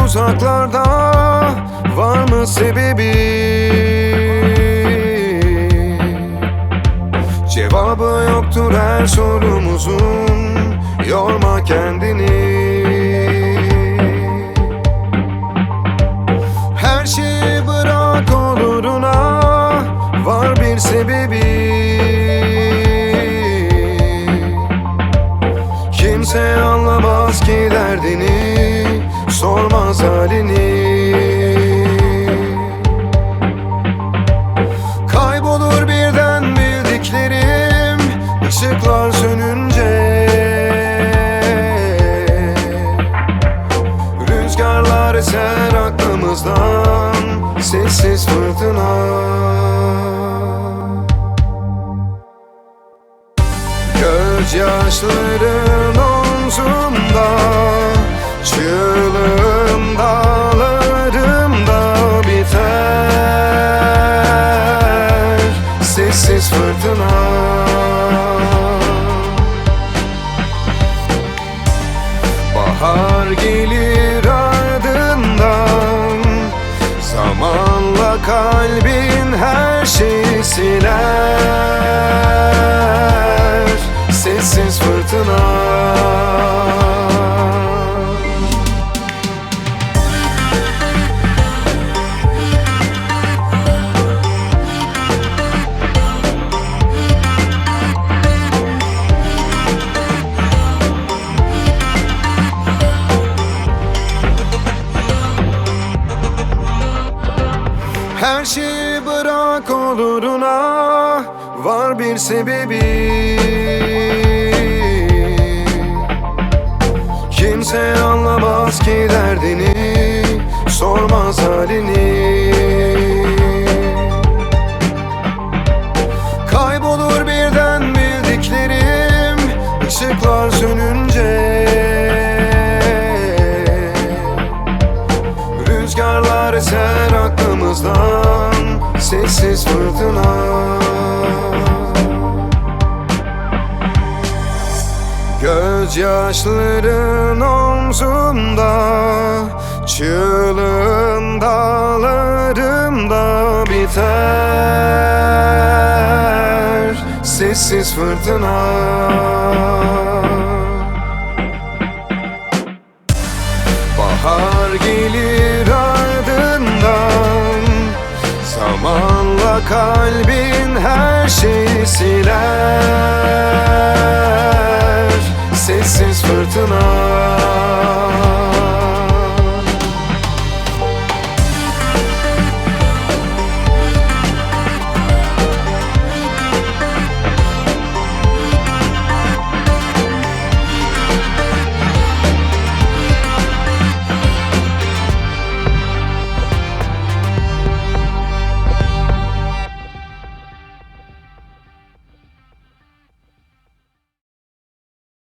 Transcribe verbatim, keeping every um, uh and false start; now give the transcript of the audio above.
uzaklarda, var mı sebebi? Cevabı yoktur her sorumuzun, yorma kendini. Her şeyi bırak oluruna, var bir sebebi. Kimse anlamaz ki derdini, sormaz halini. Kaybolur birden bildiklerim, ışıklar sönünce. Rüzgarlar eser aklımızdan, sessiz fırtına. Gözyaşların omzumda, çığlığım dağlarımda biter, sessiz fırtına. Bahar gelir ardından, zamanla kalbin her şeyi siler, sessiz fırtına. Her şeyi bırak oluruna, var bir sebebi. Kimse anlamaz ki derdini, sormaz halini. Kaybolur birden bildiklerim, ışıklar sönünce. Rüzgarlar eser aklımızdan, sessiz fırtına. Gözyaşların omzumda, çığlığın dağlarımda biter, sessiz fırtına. Bahar gelir ardından, zamanla kalbin her şeyi